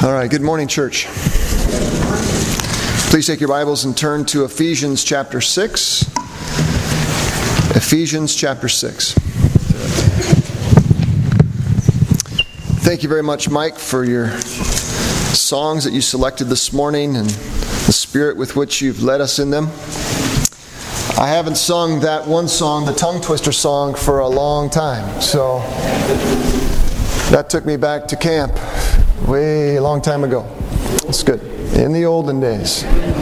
All right, good morning, church. Please take your Bibles and turn to Ephesians chapter 6. Ephesians chapter 6. Thank you very much, Mike, for your songs that you selected this morning and the spirit with which you've led us in them. I haven't sung that one song, the tongue twister song, for a long time. So that took me back to camp way a long time ago. It's good. In the olden days.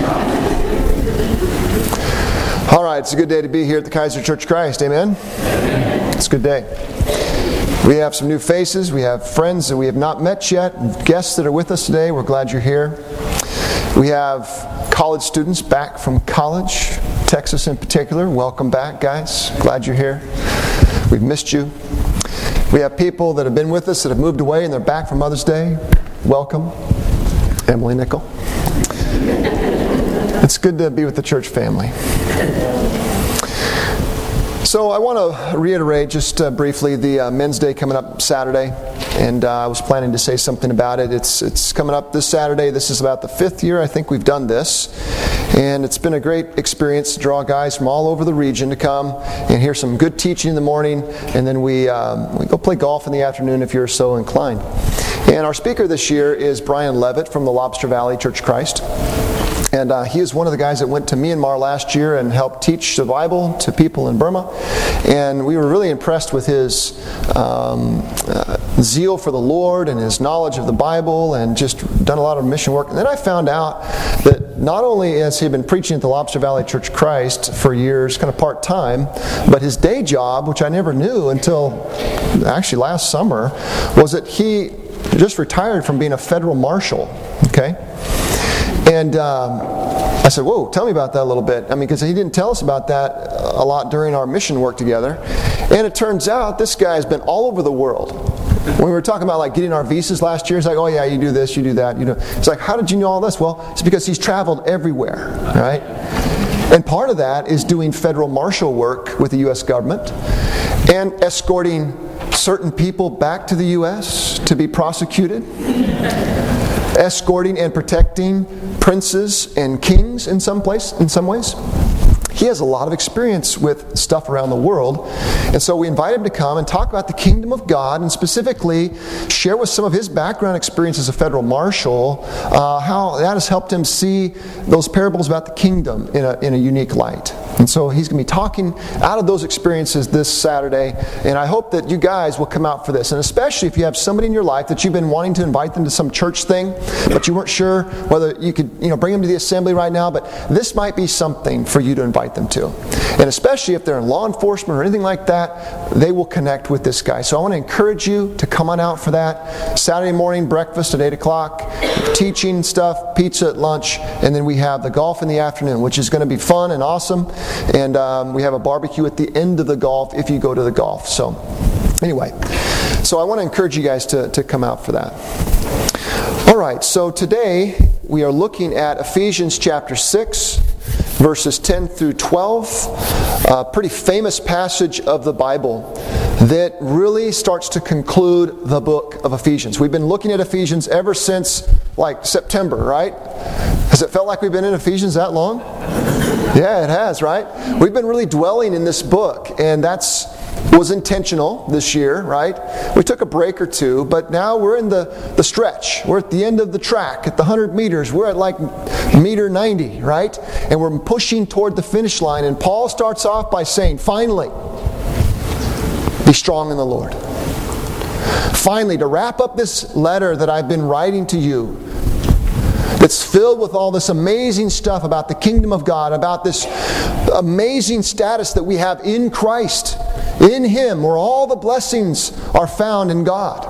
All right, it's a good day to be here at the Kaiser Church of Christ. Amen? It's a good day. We have some new faces. We have friends that we have not met yet. Guests that are with us today. We're glad you're here. We have college students back from college, Texas in particular. Welcome back, guys. Glad you're here. We've missed you. We have people that have been with us that have moved away and they're back for Mother's Day. Welcome. Emily Nickel. It's good to be with the church family. So I want to reiterate just briefly the Men's Day coming up Saturday. And I was planning to say something about it. It's coming up this Saturday. This is about the 5th year I think we've done this. And it's been a great experience to draw guys from all over the region to come and hear some good teaching in the morning. And then we go play golf in the afternoon if you're so inclined. And our speaker this year is Brian Levitt from the Lobster Valley Church of Christ. And he is one of the guys that went to Myanmar last year and helped teach the Bible to people in Burma. And we were really impressed with his zeal for the Lord and his knowledge of the Bible and just done a lot of mission work. And then I found out that not only has he been preaching at the Lobster Valley Church of Christ for years, kind of part-time, but his day job, which I never knew until actually last summer, was that he just retired from being a federal marshal. Okay? And I said, whoa, tell me about that a little bit. I mean, because he didn't tell us about that a lot during our mission work together. And it turns out this guy's been all over the world. When we were talking about like getting our visas last year, it's like, oh yeah, you do this, you do that. It's like, how did you know all this? Well, it's because he's traveled everywhere, right? And part of that is doing federal marshal work with the U.S. government and escorting certain people back to the U.S. to be prosecuted. Escorting and protecting princes and kings in some ways. He has a lot of experience with stuff around the world. And so we invited him to come and talk about the kingdom of God and specifically share with some of his background experience as a federal marshal how that has helped him see those parables about the kingdom in a unique light. And so he's going to be talking out of those experiences this Saturday. And I hope that you guys will come out for this. And especially if you have somebody in your life that you've been wanting to invite them to some church thing, but you weren't sure whether you could bring them to the assembly right now. But this might be something for you to invite them to. And especially if they're in law enforcement or anything like that, they will connect with this guy. So I want to encourage you to come on out for that. Saturday morning, breakfast at 8 o'clock, teaching stuff, pizza at lunch, and then we have the golf in the afternoon, which is going to be fun and awesome. And we have a barbecue at the end of the golf if you go to the golf. So anyway, so I want to encourage you guys to come out for that. All right, so today we are looking at Ephesians chapter 6, verses 10 through 12. A pretty famous passage of the Bible that really starts to conclude the book of Ephesians. We've been looking at Ephesians ever since like September, right? Has it felt like we've been in Ephesians that long? Yeah, it has, right? We've been really dwelling in this book, and was intentional this year, right? We took a break or two, but now we're in the stretch. We're at the end of the track, at the 100 meters. We're at like meter 90, right? And we're pushing toward the finish line. And Paul starts off by saying, finally, be strong in the Lord. Finally, to wrap up this letter that I've been writing to you, it's filled with all this amazing stuff about the kingdom of God, about this amazing status that we have in Christ, in Him, where all the blessings are found in God.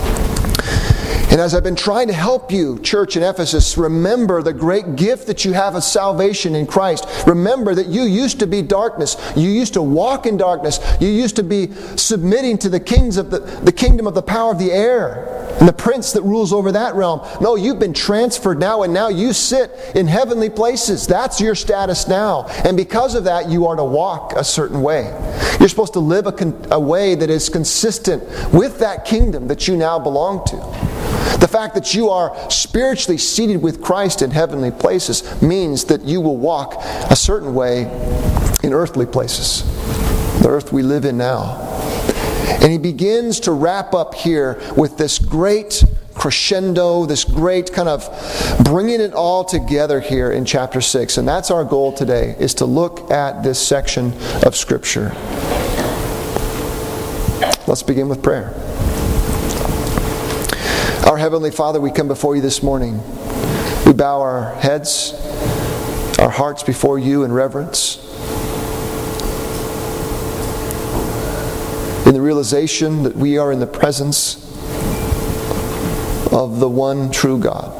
And as I've been trying to help you, church in Ephesus, remember the great gift that you have of salvation in Christ. Remember that you used to be darkness. You used to walk in darkness. You used to be submitting to the kings of the kingdom of the power of the air and the prince that rules over that realm. No, you've been transferred now, and now you sit in heavenly places. That's your status now. And because of that, you are to walk a certain way. You're supposed to live a way that is consistent with that kingdom that you now belong to. The fact that you are spiritually seated with Christ in heavenly places means that you will walk a certain way in earthly places, the earth we live in now. And he begins to wrap up here with this great crescendo, this great kind of bringing it all together here in chapter 6. And that's our goal today, is to look at this section of Scripture. Let's begin with prayer. Our Heavenly Father, we come before you this morning. We bow our heads, our hearts before you in reverence, in the realization that we are in the presence of the one true God.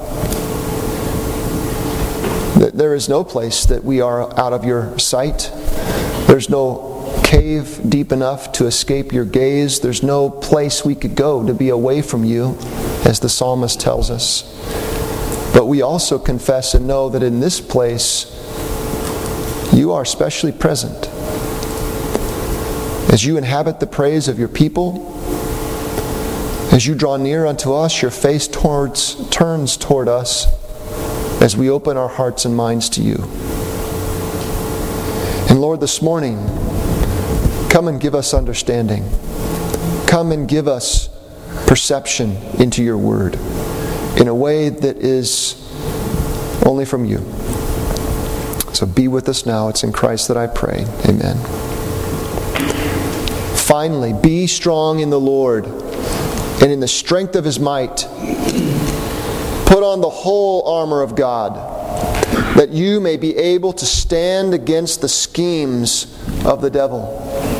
That there is no place that we are out of your sight. There's no cave deep enough to escape your gaze. There's no place we could go to be away from you, as the psalmist tells us. But we also confess and know that in this place, you are specially present. As you inhabit the praise of your people, as you draw near unto us, your face turns toward us as we open our hearts and minds to you. And Lord, this morning, come and give us understanding. Come and give us perception into your word in a way that is only from you. So be with us now. It's in Christ that I pray. Amen. Finally, be strong in the Lord and in the strength of His might. Put on the whole armor of God, that you may be able to stand against the schemes of the devil.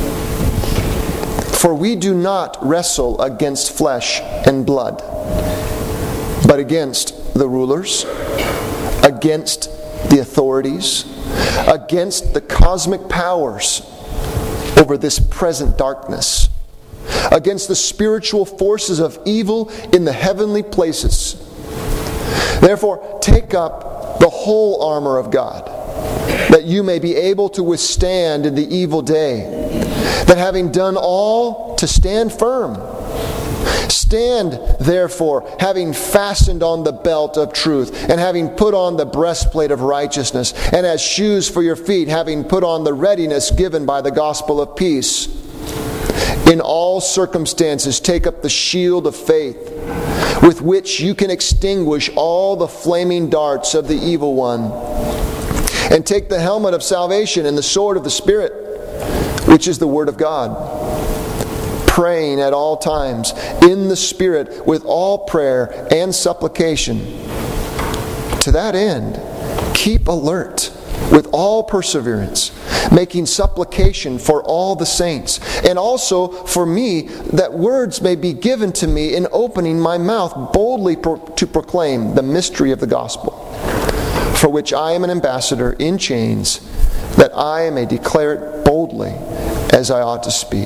For we do not wrestle against flesh and blood, but against the rulers, against the authorities, against the cosmic powers over this present darkness, against the spiritual forces of evil in the heavenly places. Therefore, take up the whole armor of God, that you may be able to withstand in the evil day, that having done all, to stand firm. Stand, therefore, having fastened on the belt of truth, and having put on the breastplate of righteousness, and as shoes for your feet, having put on the readiness given by the gospel of peace. In all circumstances, take up the shield of faith, with which you can extinguish all the flaming darts of the evil one. And take the helmet of salvation and the sword of the Spirit, which is the Word of God. Praying at all times in the Spirit with all prayer and supplication. To that end, keep alert with all perseverance, making supplication for all the saints, and also for me, that words may be given to me in opening my mouth boldly to proclaim the mystery of the gospel, for which I am an ambassador in chains, that I may declare it boldly as I ought to speak.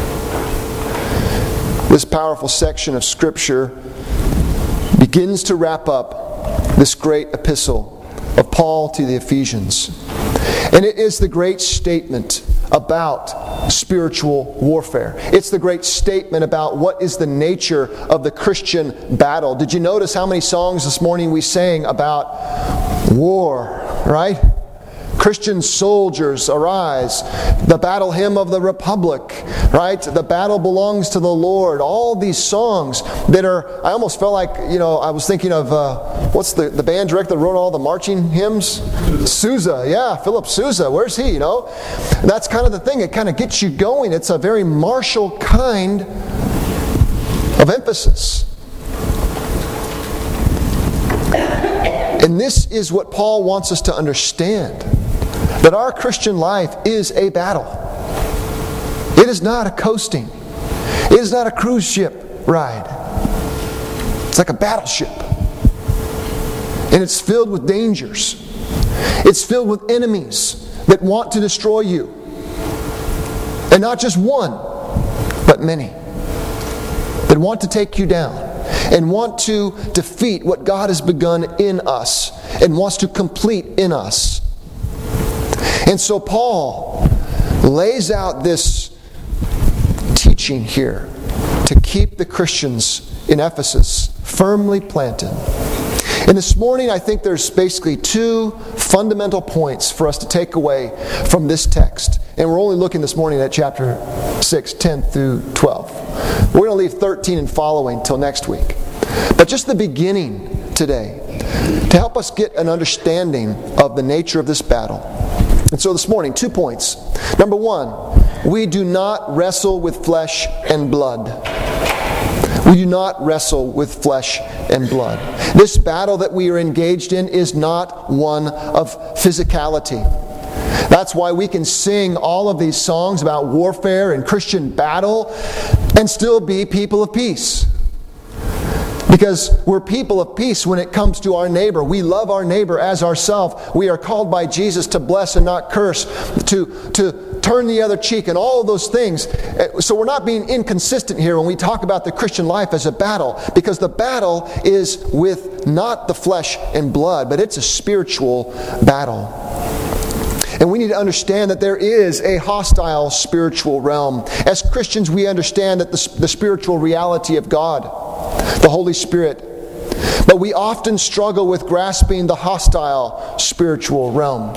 This powerful section of Scripture begins to wrap up this great epistle of Paul to the Ephesians. And it is the great statement about spiritual warfare. It's the great statement about what is the nature of the Christian battle. Did you notice how many songs this morning we sang about war, right? Christian soldiers, arise. The battle hymn of the Republic, right? The battle belongs to the Lord. All these songs that are, I almost felt like, I was thinking of, what's the band director that wrote all the marching hymns? Sousa, yeah, Philip Sousa. Where's he, That's kind of the thing. It kind of gets you going. It's a very martial kind of emphasis. And this is what Paul wants us to understand. That our Christian life is a battle. It is not a coasting. It is not a cruise ship ride. It's like a battleship. And it's filled with dangers. It's filled with enemies that want to destroy you. And not just one, but many. That want to take you down. And want to defeat what God has begun in us. And wants to complete in us. And so Paul lays out this teaching here to keep the Christians in Ephesus firmly planted. And this morning, I think there's basically two fundamental points for us to take away from this text. And we're only looking this morning at chapter 6, 10 through 12. We're going to leave 13 and following till next week. But just the beginning today, to help us get an understanding of the nature of this battle. And so this morning, 2 points. Number one, we do not wrestle with flesh and blood. We do not wrestle with flesh and blood. This battle that we are engaged in is not one of physicality. That's why we can sing all of these songs about warfare and Christian battle and still be people of peace. Because we're people of peace when it comes to our neighbor. We love our neighbor as ourselves. We are called by Jesus to bless and not curse, to turn the other cheek, and all of those things. So we're not being inconsistent here when we talk about the Christian life as a battle, because the battle is with not the flesh and blood, but it's a spiritual battle. And we need to understand that there is a hostile spiritual realm. As Christians, we understand that the spiritual reality of God, the Holy Spirit. But we often struggle with grasping the hostile spiritual realm.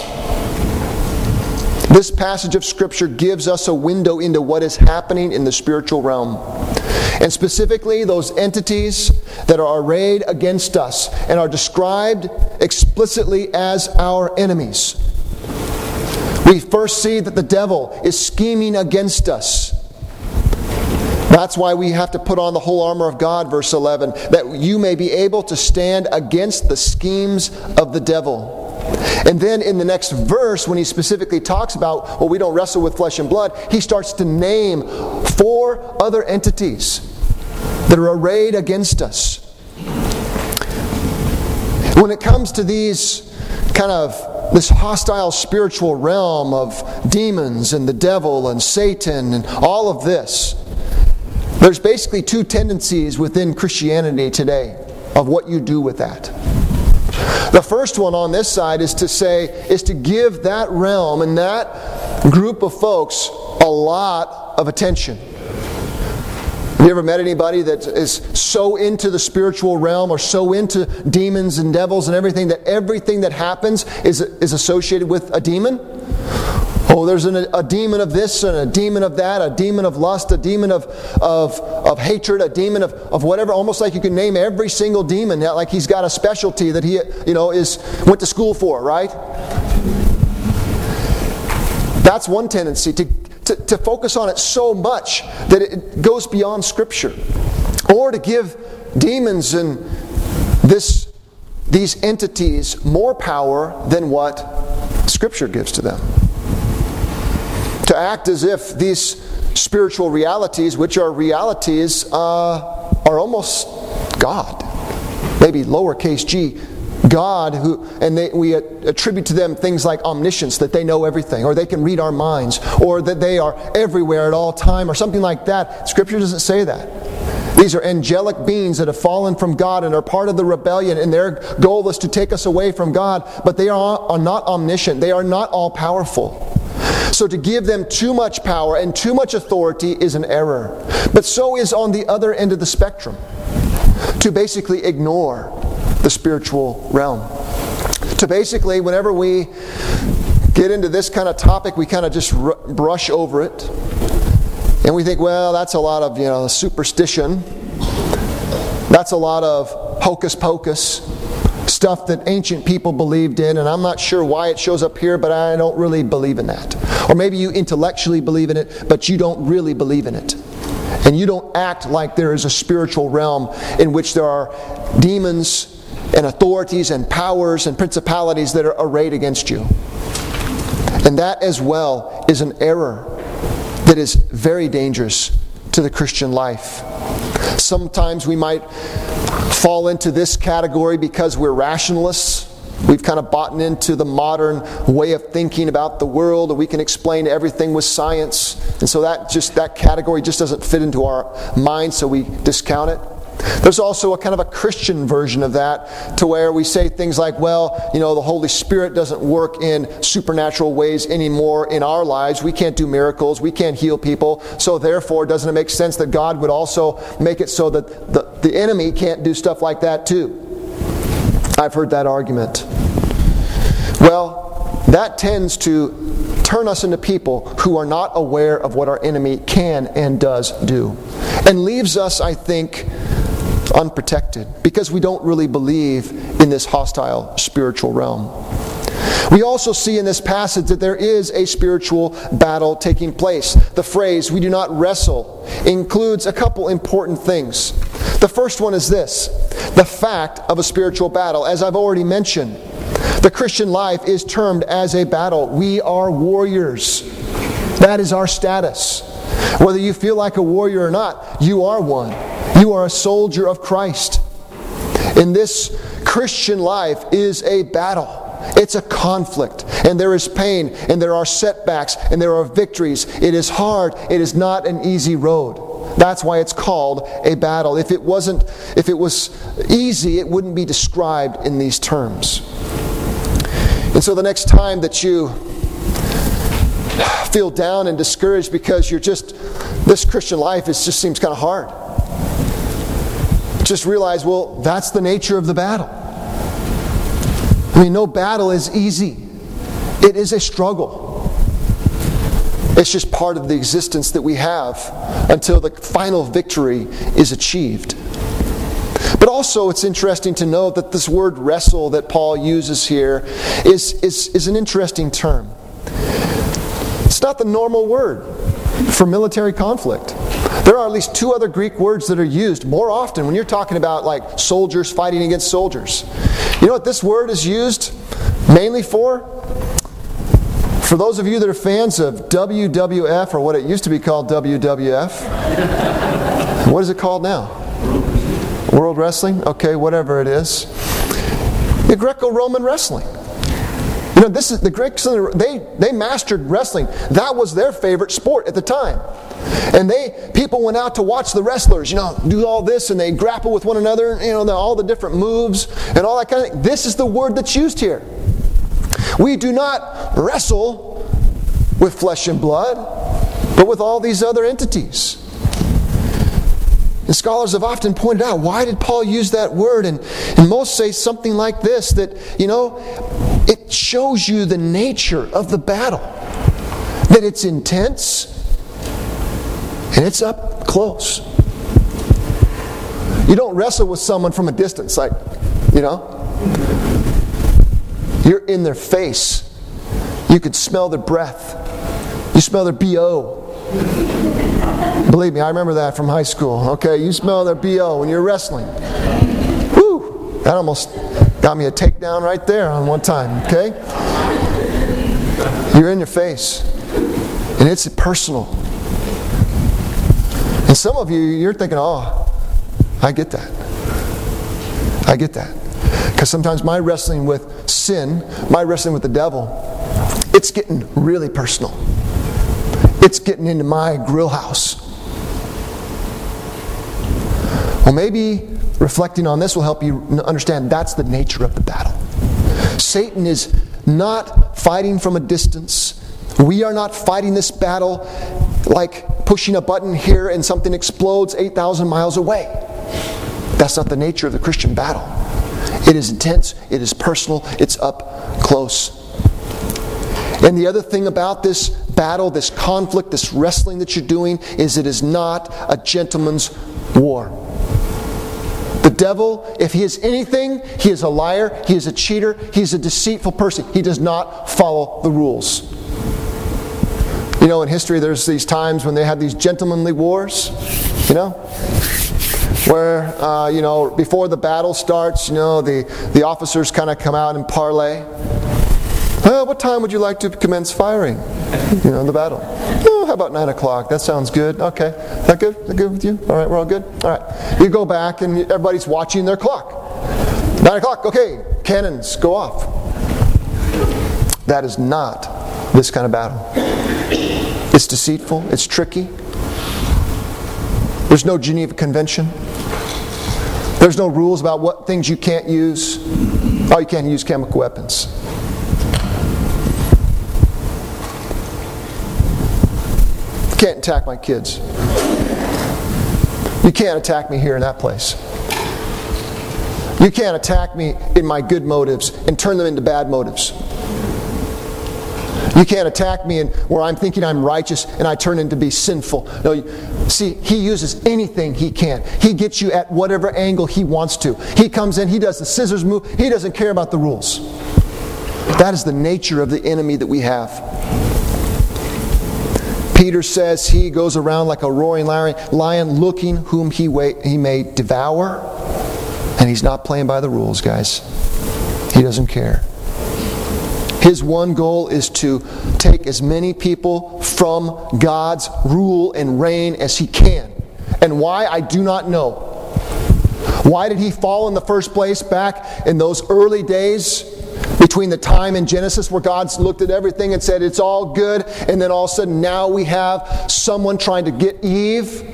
This passage of Scripture gives us a window into what is happening in the spiritual realm. And specifically, those entities that are arrayed against us and are described explicitly as our enemies. We first see that the devil is scheming against us. That's why we have to put on the whole armor of God, verse 11, that you may be able to stand against the schemes of the devil. And then in the next verse, when he specifically talks about, well, we don't wrestle with flesh and blood, he starts to name 4 other entities that are arrayed against us. When it comes to this hostile spiritual realm of demons and the devil and Satan and all of this, there's basically 2 tendencies within Christianity today of what you do with that. The first one on this side is to give that realm and that group of folks a lot of attention. Have you ever met anybody that is so into the spiritual realm or so into demons and devils and everything that happens is associated with a demon? Oh, there's a demon of this and a demon of that, a demon of lust, a demon of hatred, a demon of whatever. Almost like you can name every single demon, like he's got a specialty that he went to school for, right? That's one tendency, to focus on it so much that it goes beyond Scripture. Or to give demons and these entities more power than what Scripture gives to them. To act as if these spiritual realities, which are realities, are almost God. Maybe lowercase g, God, we attribute to them things like omniscience, that they know everything, or they can read our minds, or that they are everywhere at all time, or something like that. Scripture doesn't say that. These are angelic beings that have fallen from God and are part of the rebellion, and their goal is to take us away from God, but they are not omniscient. They are not all-powerful. So to give them too much power and too much authority is an error. But so is on the other end of the spectrum, to basically ignore the spiritual realm. To basically, whenever we get into this kind of topic, we kind of just brush over it. And we think, well, that's a lot of superstition. That's a lot of hocus pocus. Stuff that ancient people believed in, and I'm not sure why it shows up here, but I don't really believe in that. Or maybe you intellectually believe in it, but you don't really believe in it. And you don't act like there is a spiritual realm in which there are demons and authorities and powers and principalities that are arrayed against you. And that as well is an error that is very dangerous to the Christian life. Sometimes we might fall into this category because we're rationalists. We've kind of bought into the modern way of thinking about the world, and we can explain everything with science. And so that category just doesn't fit into our mind, so we discount it. There's also a kind of a Christian version of that, to where we say things like, well, the Holy Spirit doesn't work in supernatural ways anymore in our lives. We can't do miracles. We can't heal people. So therefore, doesn't it make sense that God would also make it so that the enemy can't do stuff like that too? I've heard that argument. Well, that tends to turn us into people who are not aware of what our enemy can and does do, and leaves us, I think, unprotected, because we don't really believe in this hostile spiritual realm. We also see in this passage that there is a spiritual battle taking place. The phrase, "we do not wrestle," includes a couple important things. The first one is this: the fact of a spiritual battle. As I've already mentioned, the Christian life is termed as a battle. We are warriors. That is our status. Whether you feel like a warrior or not, you are one. You are a soldier of Christ. And this Christian life is a battle. It's a conflict. And there is pain, and there are setbacks, and there are victories. It is hard. It is not an easy road. That's why it's called a battle. If it was easy, it wouldn't be described in these terms. And so the next time that you feel down and discouraged because this Christian life just seems kind of hard, just realize, well, that's the nature of the battle. No battle is easy. It is a struggle. It's just part of the existence that we have until the final victory is achieved. But also it's interesting to note that this word wrestle that Paul uses here is an interesting term. It's not the normal word for military conflict. There are at least two other Greek words that are used more often when you're talking about like soldiers fighting against soldiers. You know what this word is used mainly for? For those of you that are fans of WWF, or what it used to be called WWF, what is it called now? World Wrestling? Okay, whatever it is. The Greco-Roman wrestling. This is the Greeks. They mastered wrestling. That was their favorite sport at the time. And people went out to watch the wrestlers, do all this, and they grapple with one another, all the different moves and all that kind of thing. This is the word that's used here. We do not wrestle with flesh and blood, but with all these other entities. And scholars have often pointed out, why did Paul use that word? And most say something like this, that, it shows you the nature of the battle. That it's intense and it's up close. You don't wrestle with someone from a distance, you're in their face. You can smell their breath. You smell their BO. Believe me, I remember that from high school. Okay, you smell their BO when you're wrestling. Whew! That almost got me a takedown right there on one time, okay? You're in your face. And it's personal. And some of you, you're thinking, oh, I get that. I get that. Because sometimes my wrestling with sin, my wrestling with the devil, it's getting really personal. It's getting into my grill house. Well, maybe reflecting on this will help you understand that's the nature of the battle. Satan is not fighting from a distance. We are not fighting this battle like pushing a button here and something explodes 8,000 miles away. That's not the nature of the Christian battle. It is intense, it is personal, it's up close. And the other thing about this battle, this conflict, this wrestling that you're doing, is it is not a gentleman's war. The devil, if he is anything, he is a liar, he is a cheater, he is a deceitful person. He does not follow the rules. In history there's these times when they have these gentlemanly wars, where, before the battle starts, the officers kind of come out and parley. What time would you like to commence firing? The battle. How about 9 o'clock? That sounds good. Okay. Is that good? Is that good with you? All right, we're all good? All right. You go back and everybody's watching their clock. 9 o'clock. Okay. Cannons go off. That is not this kind of battle. It's deceitful. It's tricky. There's no Geneva Convention. There's no rules about what things you can't use. Oh, you can't use chemical weapons. You can't attack my kids. You can't attack me here in that place. You can't attack me in my good motives and turn them into bad motives. You can't attack me in where I'm thinking I'm righteous and I turn into be sinful. No, see, he uses anything he can. He gets you at whatever angle he wants to. He comes in, he does the scissors move. He doesn't care about the rules. That is the nature of the enemy that we have. Peter says he goes around like a roaring lion looking whom he may devour. And he's not playing by the rules, guys. He doesn't care. His one goal is to take as many people from God's rule and reign as he can. And why, I do not know. Why did he fall in the first place back in those early days between the time in Genesis where God looked at everything and said it's all good, and then all of a sudden now we have someone trying to get Eve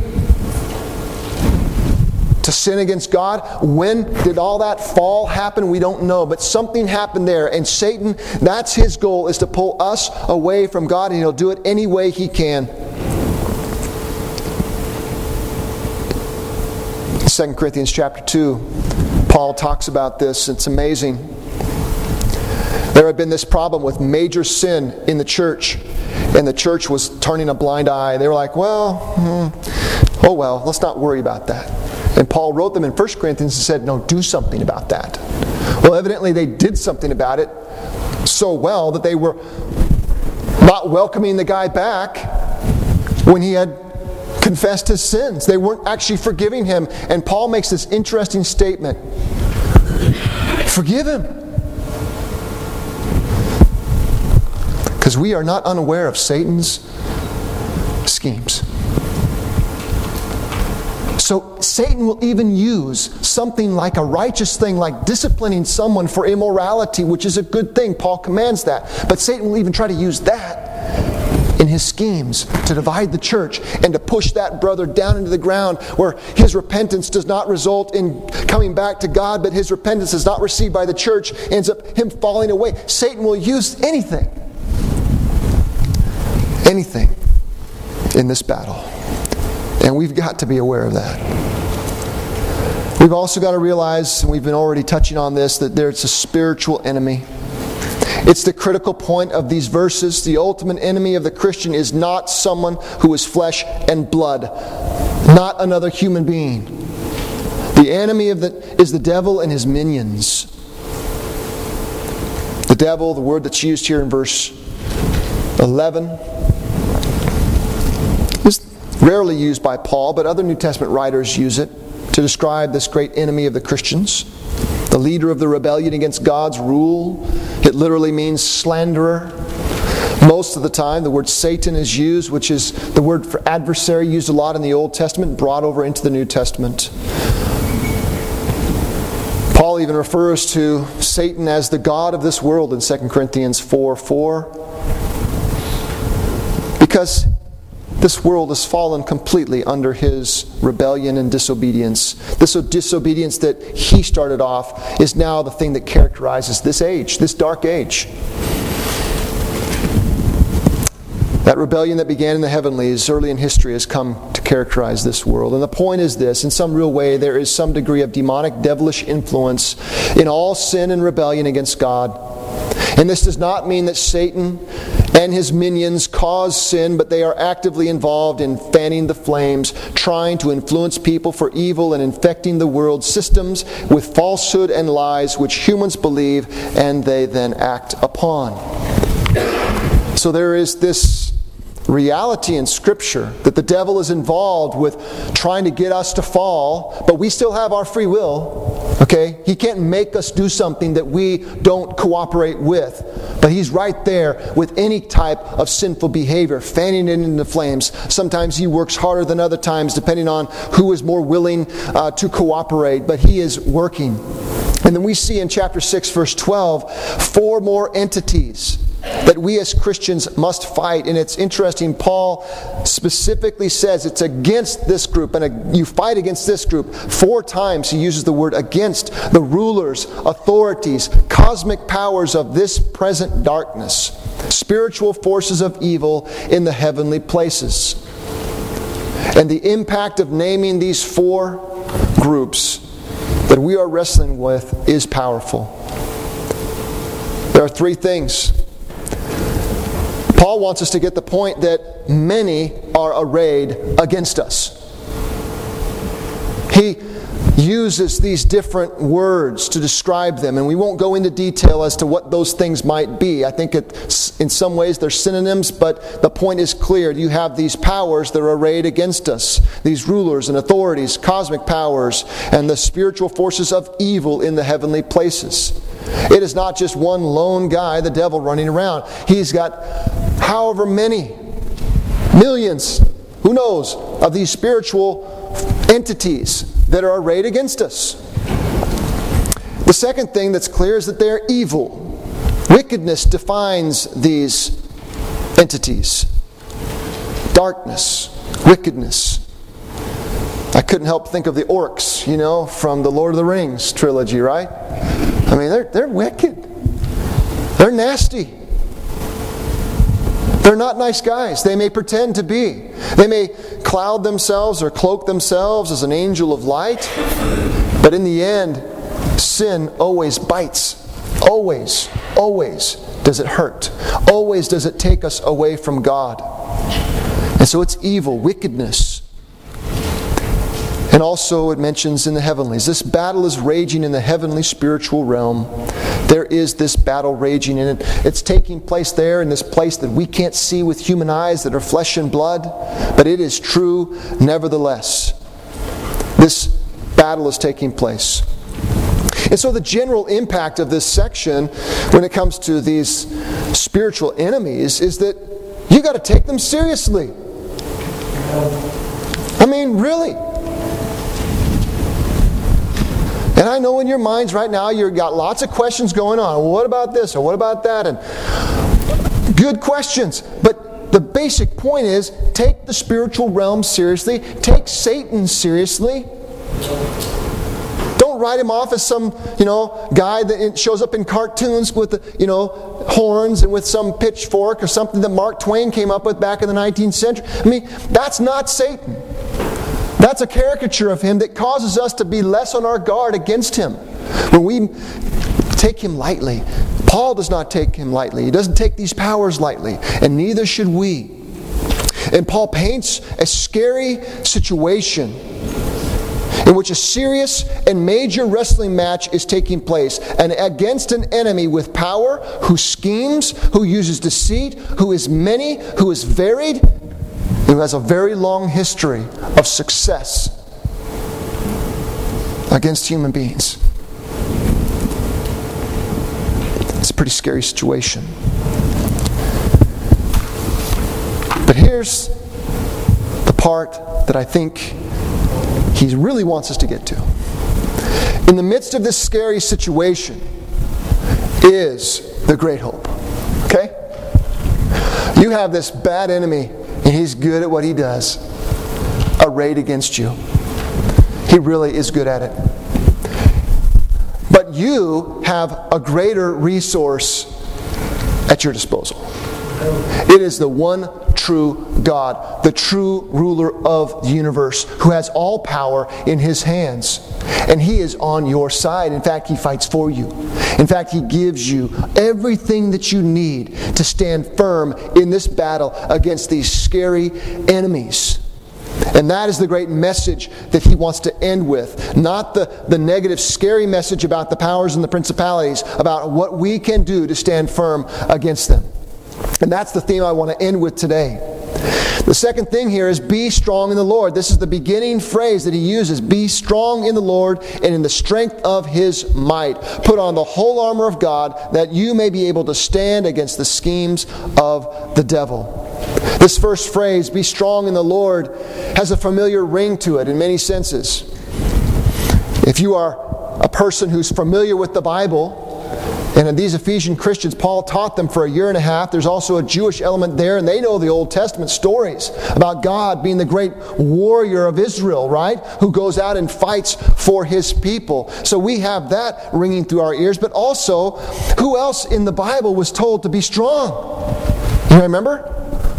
to sin against God? When did all that fall happen? We don't know. But something happened there. And Satan, that's his goal, is to pull us away from God. And he'll do it any way he can. 2 Corinthians chapter 2, Paul talks about this. It's amazing. There had been this problem with major sin in the church. And the church was turning a blind eye. They were like, well, let's not worry about that. And Paul wrote them in 1 Corinthians and said, no, do something about that. Well, evidently they did something about it so well that they were not welcoming the guy back when he had confessed his sins. They weren't actually forgiving him. And Paul makes this interesting statement. Forgive him. Because we are not unaware of Satan's schemes. So Satan will even use something like a righteous thing, like disciplining someone for immorality, which is a good thing. Paul commands that. But Satan will even try to use that in his schemes to divide the church and to push that brother down into the ground where his repentance does not result in coming back to God, but his repentance is not received by the church, ends up him falling away. Satan will use anything in this battle. And we've got to be aware of that. We've also got to realize, and we've been already touching on this, that there's a spiritual enemy. It's the critical point of these verses. The ultimate enemy of the Christian is not someone who is flesh and blood, not another human being. The enemy is the devil and his minions. The devil, the word that's used here in verse 11, is rarely used by Paul, but other New Testament writers use it to describe this great enemy of the Christians, the leader of the rebellion against God's rule. It literally means slanderer. Most of the time, the word Satan is used, which is the word for adversary, used a lot in the Old Testament, brought over into the New Testament. Paul even refers to Satan as the god of this world in 2 Corinthians 4:4, because this world has fallen completely under his rebellion and disobedience. This disobedience that he started off is now the thing that characterizes this age, this dark age. That rebellion that began in the heavenlies early in history has come to characterize this world. And the point is this: in some real way, there is some degree of demonic, devilish influence in all sin and rebellion against God. And this does not mean that Satan and his minions cause sin, but they are actively involved in fanning the flames, trying to influence people for evil and infecting the world's systems with falsehood and lies which humans believe and they then act upon. So there is this reality in Scripture that the devil is involved with trying to get us to fall, but we still have our free will. Okay? He can't make us do something that we don't cooperate with. But he's right there with any type of sinful behavior, fanning it into flames. Sometimes he works harder than other times, depending on who is more willing to cooperate. But he is working. And then we see in chapter 6, verse 12, 4 more entities that we as Christians must fight. And it's interesting, Paul specifically says it's against this group, and you fight against this group. 4 times he uses the word against the rulers, authorities, cosmic powers of this present darkness, spiritual forces of evil in the heavenly places. And the impact of naming these 4 groups that we are wrestling with is powerful. There are 3 things. Paul wants us to get the point that many are arrayed against us. He uses these different words to describe them, and we won't go into detail as to what those things might be. I think in some ways they're synonyms, but the point is clear. You have these powers that are arrayed against us, these rulers and authorities, cosmic powers, and the spiritual forces of evil in the heavenly places. It is not just one lone guy, the devil, running around. He's got however many, millions, who knows, of these spiritual entities that are arrayed against us. The second thing that's clear is that they're evil. Wickedness defines these entities. Darkness, wickedness. I couldn't help think of the orcs, from the Lord of the Rings trilogy, right? I mean, they're wicked. They're nasty. They're not nice guys. They may pretend to be. They may cloud themselves or cloak themselves as an angel of light. But in the end, sin always bites. Always, always does it hurt. Always does it take us away from God. And so it's evil, wickedness. And also it mentions in the heavenlies. This battle is raging in the heavenly spiritual realm. There is this battle raging, and it's taking place there in this place that we can't see with human eyes, that are flesh and blood. But it is true nevertheless. This battle is taking place. And so the general impact of this section when it comes to these spiritual enemies is that you got to take them seriously. I mean, really. And I know in your minds right now you've got lots of questions going on. Well, what about this or what about that? And good questions. But the basic point is, take the spiritual realm seriously. Take Satan seriously. Don't write him off as some, guy that shows up in cartoons with, horns and with some pitchfork or something that Mark Twain came up with back in the 19th century. I mean, that's not Satan. That's a caricature of him that causes us to be less on our guard against him. When we take him lightly, Paul does not take him lightly. He doesn't take these powers lightly, and neither should we. And Paul paints a scary situation in which a serious and major wrestling match is taking place, and against an enemy with power, who schemes, who uses deceit, who is many, who is varied, who has a very long history of success against human beings. It's a pretty scary situation. But here's the part that I think he really wants us to get to. In the midst of this scary situation is the great hope. Okay? You have this bad enemy, and he's good at what he does, arrayed against you. He really is good at it. But you have a greater resource at your disposal. It is the one true God, the true ruler of the universe, who has all power in His hands. And He is on your side. In fact, He fights for you. In fact, He gives you everything that you need to stand firm in this battle against these scary enemies. And that is the great message that he wants to end with. Not the negative, scary message about the powers and the principalities, about what we can do to stand firm against them. And that's the theme I want to end with today. The second thing here is be strong in the Lord. This is the beginning phrase that he uses. Be strong in the Lord and in the strength of His might. Put on the whole armor of God that you may be able to stand against the schemes of the devil. This first phrase, be strong in the Lord, has a familiar ring to it in many senses. If you are a person who's familiar with the Bible, And these Ephesian Christians, Paul taught them for a year and a half. There's also a Jewish element there, and they know the Old Testament stories about God being the great warrior of Israel, right? Who goes out and fights for His people. So we have that ringing through our ears. But also, who else in the Bible was told to be strong? You remember?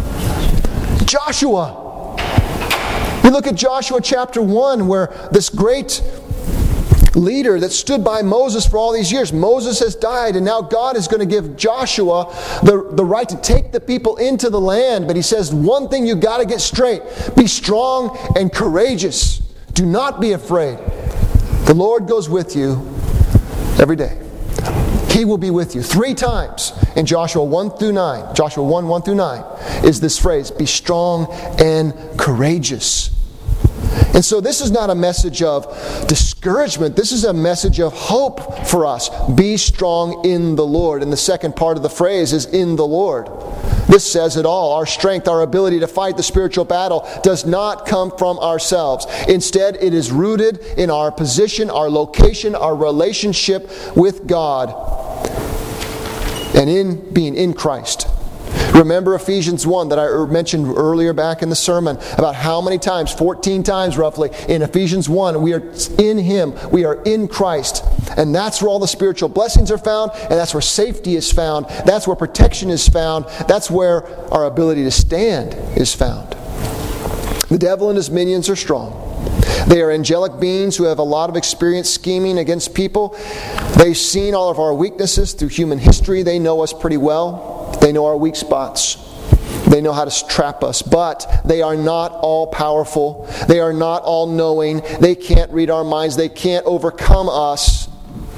Joshua. You look at Joshua chapter 1, where this great leader that stood by Moses for all these years. Moses has died, and now God is going to give Joshua the right to take the people into the land. But he says, one thing you've got to get straight. Be strong and courageous. Do not be afraid. The Lord goes with you every day. He will be with you. 3 times in Joshua 1 through 9. Joshua 1 through 9 is this phrase, be strong and courageous. And so this is not a message of discouragement. This is a message of hope for us. Be strong in the Lord. And the second part of the phrase is in the Lord. This says it all. Our strength, our ability to fight the spiritual battle does not come from ourselves. Instead, it is rooted in our position, our location, our relationship with God, and in being in Christ. Remember Ephesians 1 that I mentioned earlier back in the sermon about how many times, 14 times roughly, in Ephesians 1, we are in Him, we are in Christ. And that's where all the spiritual blessings are found, and that's where safety is found, that's where protection is found, that's where our ability to stand is found. The devil and his minions are strong. They are angelic beings who have a lot of experience scheming against people. They've seen all of our weaknesses through human history. They know us pretty well. They know our weak spots. They know how to trap us. But they are not all powerful. They are not all knowing. They can't read our minds. They can't overcome us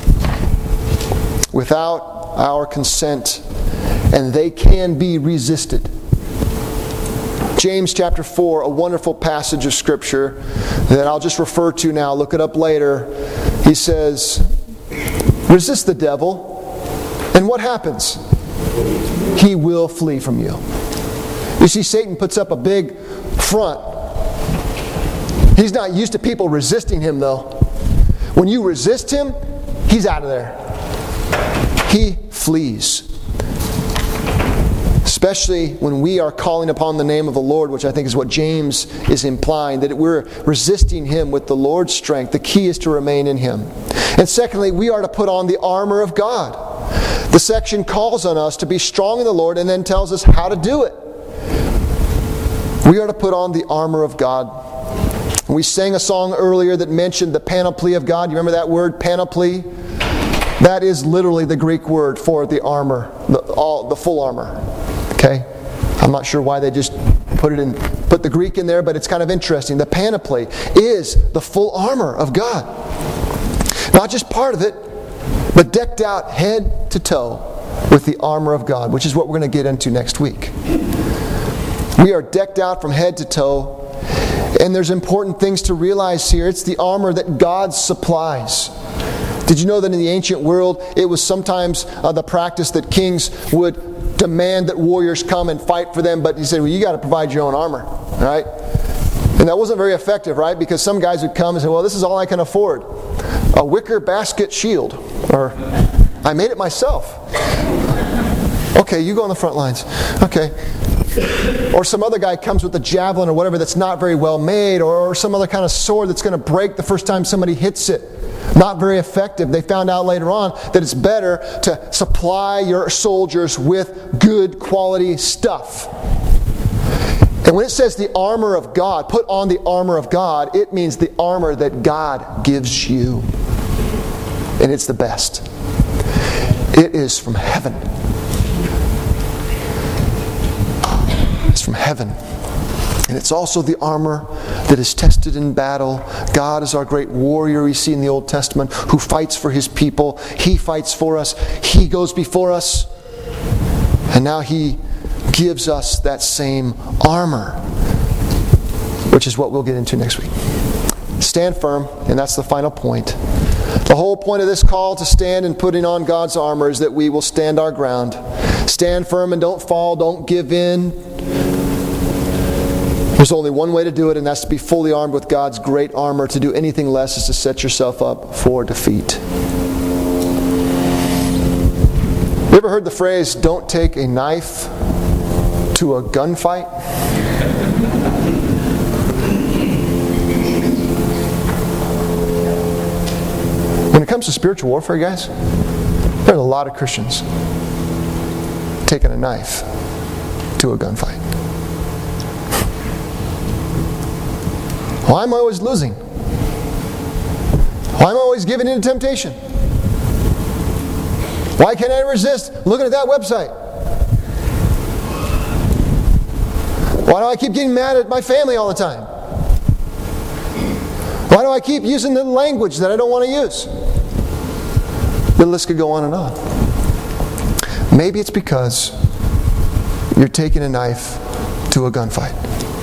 without our consent. And they can be resisted. James chapter 4, a wonderful passage of Scripture that I'll just refer to now. Look it up later. He says, resist the devil, and what happens? He will flee from you. You see, Satan puts up a big front. He's not used to people resisting him, though. When you resist him, he's out of there. He flees. Especially when we are calling upon the name of the Lord, which I think is what James is implying, that we're resisting Him with the Lord's strength. The key is to remain in Him. And secondly, we are to put on the armor of God. The section calls on us to be strong in the Lord and then tells us how to do it. We are to put on the armor of God. We sang a song earlier that mentioned the panoply of God. You remember that word, panoply? That is literally the Greek word for the armor, the full armor. Okay? I'm not sure why they just put the Greek in there, but it's kind of interesting. The panoply is the full armor of God. Not just part of it, but decked out head to toe with the armor of God, which is what we're going to get into next week. We are decked out from head to toe, and there's important things to realize here. It's the armor that God supplies. Did you know that in the ancient world, it was sometimes the practice that kings would demand that warriors come and fight for them, but he said, well, you got to provide your own armor, right? And that wasn't very effective, right? Because some guys would come and say, well, this is all I can afford. A wicker basket shield. Or, I made it myself. Okay, you go on the front lines. Okay. Or some other guy comes with a javelin or whatever that's not very well made, or some other kind of sword that's going to break the first time somebody hits it. Not very effective. They found out later on that it's better to supply your soldiers with good quality stuff. And when it says the armor of God, put on the armor of God, it means the armor that God gives you. And it's the best. It is from heaven. It's from heaven. And it's also the armor that is tested in battle. God is our great warrior we see in the Old Testament who fights for His people. He fights for us. He goes before us. And now He gives us that same armor, which is what we'll get into next week. Stand firm, and that's the final point. The whole point of this call to stand and putting on God's armor is that we will stand our ground. Stand firm and don't fall, don't give in. There's only one way to do it, and that's to be fully armed with God's great armor. To do anything less is to set yourself up for defeat. ever heard the phrase, "Don't take a knife to a gunfight"? When it comes to spiritual warfare, guys, there are a lot of Christians taking a knife to a gunfight. Why am I always losing? Why am I always giving in to temptation? Why can't I resist looking at that website? Why do I keep getting mad at my family all the time? Why do I keep using the language that I don't want to use? The list could go on and on. Maybe it's because you're taking a knife to a gunfight.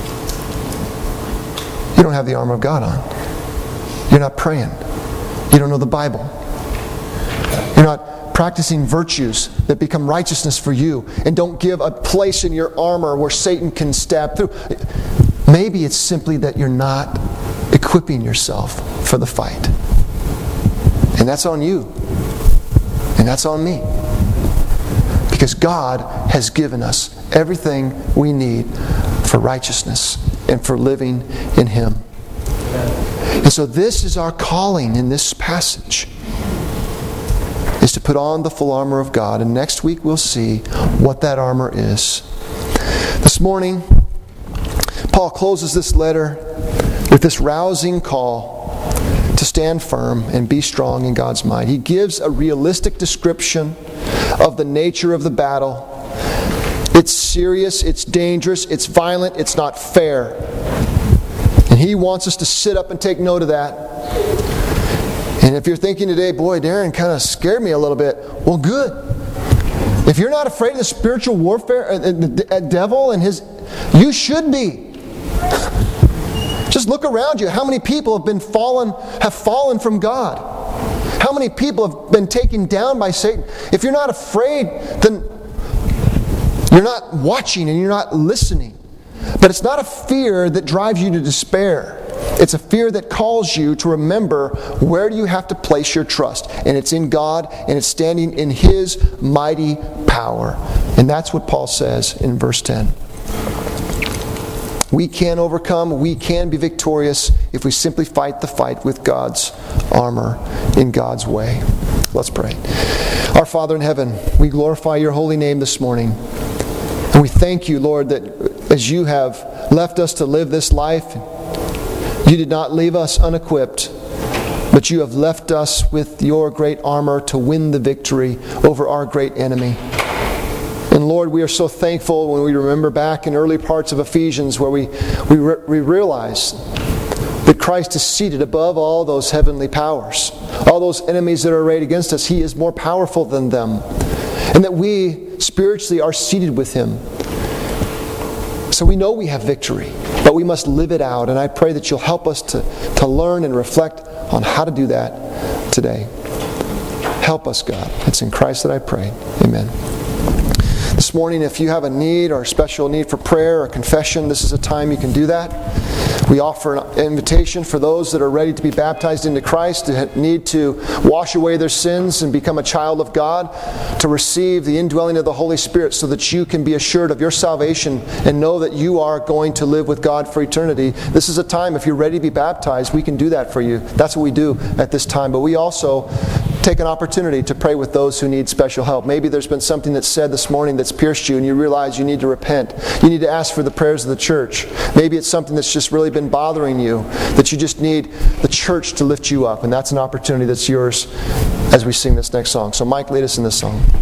You don't have the armor of God on. You're not praying. You don't know the Bible. You're not practicing virtues that become righteousness for you and don't give a place in your armor where Satan can stab through. Maybe it's simply that you're not equipping yourself for the fight. And that's on you. And that's on me. Because God has given us everything we need for righteousness and for living in Him. And so this is our calling in this passage, is to put on the full armor of God. And next week we'll see what that armor is. This morning, Paul closes this letter with this rousing call to stand firm and be strong in God's might. He gives a realistic description of the nature of the battle. It's serious, it's dangerous, it's violent, it's not fair. And he wants us to sit up and take note of that. And if you're thinking today, boy, Darren kind of scared me a little bit, well, good. If you're not afraid of the spiritual warfare, the devil and his, you should be. Just look around you. How many people have fallen from God? How many people have been taken down by Satan? If you're not afraid, then you're not watching and you're not listening. But it's not a fear that drives you to despair. It's a fear that calls you to remember where do you have to place your trust. And it's in God, and it's standing in His mighty power. And that's what Paul says in verse 10. We can overcome, we can be victorious if we simply fight the fight with God's armor in God's way. Let's pray. Our Father in heaven, we glorify your holy name this morning. And we thank you, Lord, that as you have left us to live this life, you did not leave us unequipped, but you have left us with your great armor to win the victory over our great enemy. And Lord, we are so thankful when we remember back in early parts of Ephesians where we realize that Christ is seated above all those heavenly powers. All those enemies that are arrayed against us, He is more powerful than them. And that we spiritually are seated with Him. So we know we have victory, but we must live it out. And I pray that you'll help us to learn and reflect on how to do that today. Help us, God. It's in Christ that I pray. Amen. This morning, if you have a need or a special need for prayer or confession, this is a time you can do that. We offer an invitation for those that are ready to be baptized into Christ, to need to wash away their sins and become a child of God, to receive the indwelling of the Holy Spirit so that you can be assured of your salvation and know that you are going to live with God for eternity. This is a time, if you're ready to be baptized, we can do that for you. That's what we do at this time. But we also take an opportunity to pray with those who need special help. Maybe there's been something that's said this morning that's pierced you and you realize you need to repent. You need to ask for the prayers of the church. Maybe it's something that's just really been bothering you, that you just need the church to lift you up. And that's an opportunity that's yours as we sing this next song. So Mike, lead us in this song.